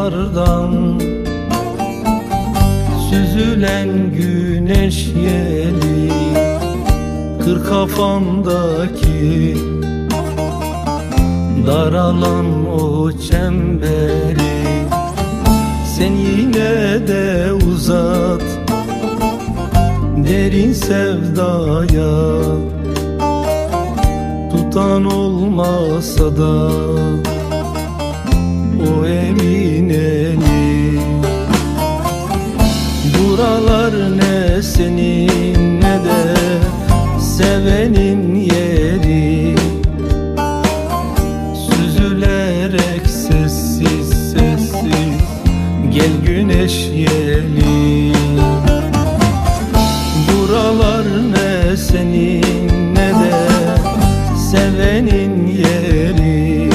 dağlardan süzülen güneş yeli, kır kafamdaki daralan o çemberi. Sen yine de uzat derin sevdaya, tutan olmasa da o emin eli. Buralar ne senin ne de sevenin yeri, süzülerek sessiz sessiz gel güneş yeli. Buralar ne senin ne de sevenin yeri,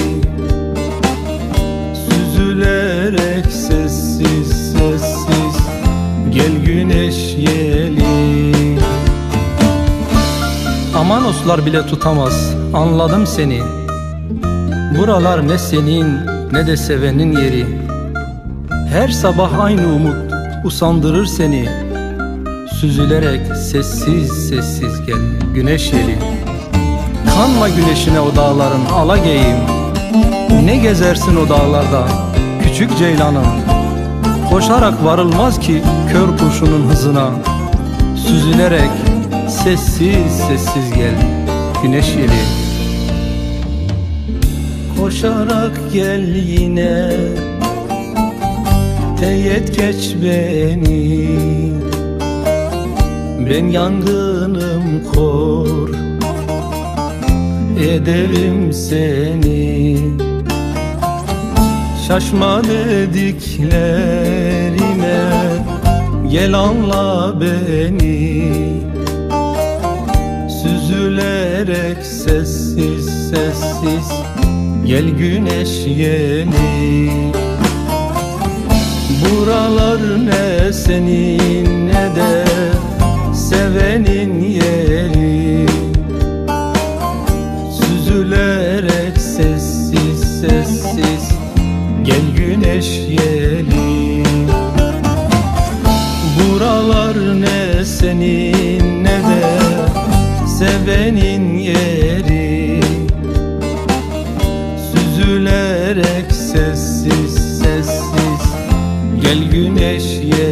süzülerek sessiz sessiz gel güneş yeli. Amanoslar bile tutamaz, anladım seni. Buralar ne senin ne de sevenin yeri. Her sabah aynı umut usandırır seni, süzülerek sessiz sessiz gel güneş yeli. Kanma güneşine o dağların alageyim, ne gezersin o dağlarda küçük ceylanım. Koşarak varılmaz ki kör kurşunun hızına, süzülerek sessiz sessiz gel güneş yeli. Koşarak gel yine, teyit geç beni. Ben yangınım kor ederim seni. Şaşma dediklerime gel anla beni, süzülerek sessiz sessiz gel güneş yeli. Buralar ne senin ne de sevenin yeri, süzülerek sessiz sessiz gel güneş yeli. Buralar ne senin ne de sevenin yeri, süzülerek sessiz sessiz gel güneş yeli.